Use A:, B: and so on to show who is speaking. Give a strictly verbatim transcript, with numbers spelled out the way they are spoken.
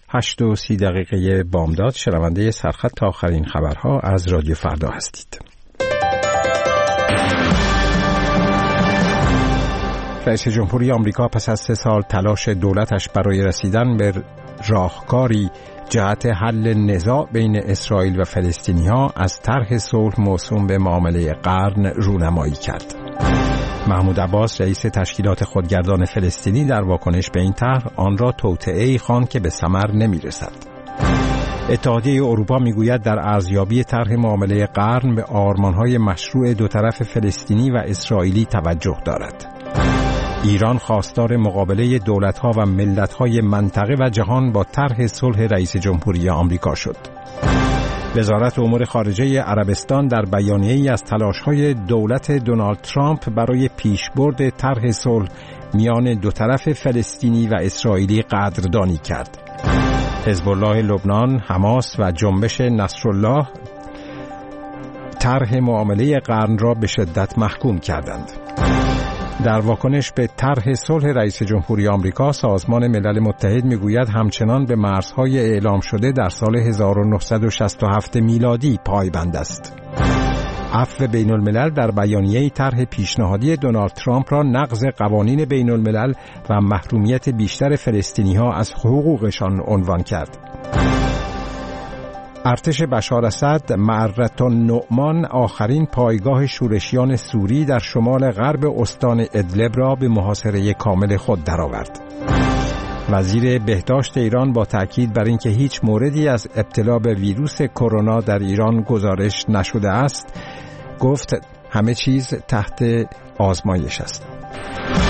A: هشت و سی دقیقه بامداد، شنونده سرخط تا آخرین خبرها از رادیو فردا هستید. رئیس جمهوری آمریکا پس از سه سال تلاش دولتش برای رسیدن به راهکاری جهت حل نزاع بین اسرائیل و فلسطینی‌ها از طرح صلح موسوم به معامله قرن رونمایی کرد. محمود عباس رئیس تشکیلات خودگردان فلسطینی در واکنش به این طرح آن را توطئه‌ای خواند که به ثمر نمی‌رسد. اتحادیه اروپا میگوید در ارزیابی طرح معامله قرن به آرمان‌های مشروع دو طرف فلسطینی و اسرائیلی توجه دارد. ایران خواستار مقابله دولت‌ها و ملت‌های منطقه و جهان با طرح صلح رئیس جمهوری آمریکا شد. وزارت امور خارجه عربستان در بیانیه‌ای از تلاش‌های دولت دونالد ترامپ برای پیشبرد طرح صلح میان دو طرف فلسطینی و اسرائیلی قدردانی کرد. حزب الله لبنان، حماس و جنبش نصرالله طرح معامله قرن را به شدت محکوم کردند. در واکنش به طرح صلح رئیس جمهوری آمریکا، سازمان ملل متحد میگوید همچنان به مرزهای اعلام شده در سال هزار و نهصد و شصت و هفت میلادی پایبند است. عفو بین الملل در بیانیه‌ای طرح پیشنهادی دونالد ترامپ را نقض قوانین بین الملل و محرومیت بیشتر فلسطینی‌ها از حقوقشان عنوان کرد. ارتش بشار اسد معرة النعمان آخرین پایگاه شورشیان سوری در شمال غرب استان ادلب را به محاصره کامل خود درآورد. وزیر بهداشت ایران با تأکید بر اینکه هیچ موردی از ابتلا به ویروس کرونا در ایران گزارش نشده است، گفت همه چیز تحت آزمایش است.